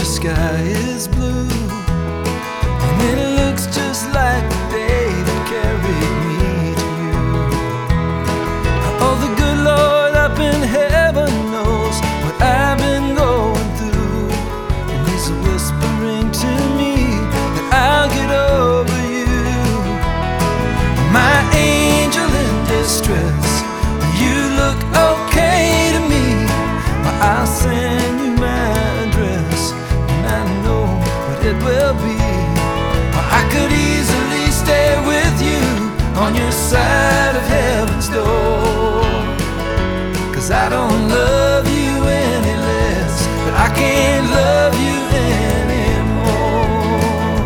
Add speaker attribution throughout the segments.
Speaker 1: the sky is blue, and it looks just like the day that carried me to you. Oh, the good Lord up in heaven knows what I've been going through, and He's whispering to me that I'll get over you. My angel in distress, you look okay to me. Well, I'll send you my address, and I know what it will be. Well, I could easily stay with you on your side of heaven's door, 'cause I don't love you any less, but I can't love you anymore.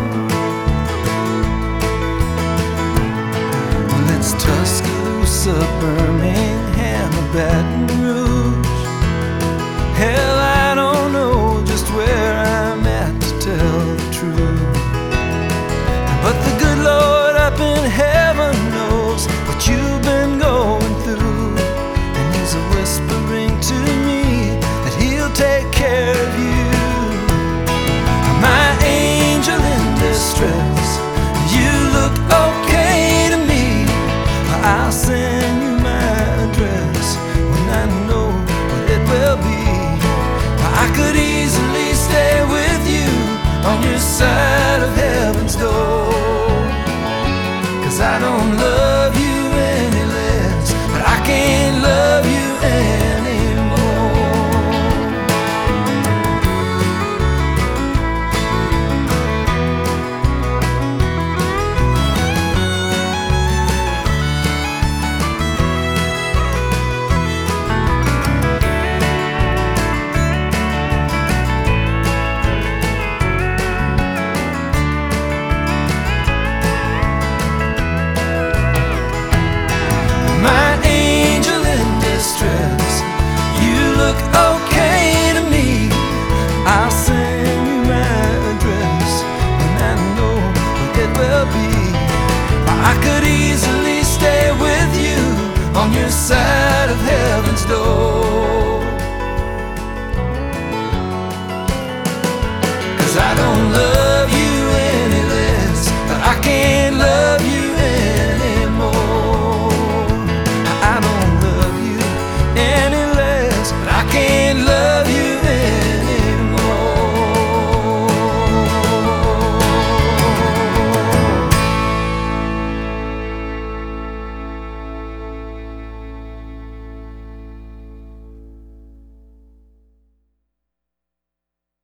Speaker 1: Well, it's Tuscaloosa, Birmingham, or Baton Rouge. Hell, I don't know just where I'm at, to tell the truth. But the good Lord up in heaven knows what you've been going through, and He's whispering to me that He'll take care of you. My angel in distress, you look okay to me. I'll send you my address when I know what it will be. I could easily stay with you on your side of heaven's door, 'cause I don't love you any less, but I can't love you anymore. My angel in distress, you look okay to me. I'll send you my address, and I know what it will be. I could easily stay with you on your side of heaven's door, 'cause I don't love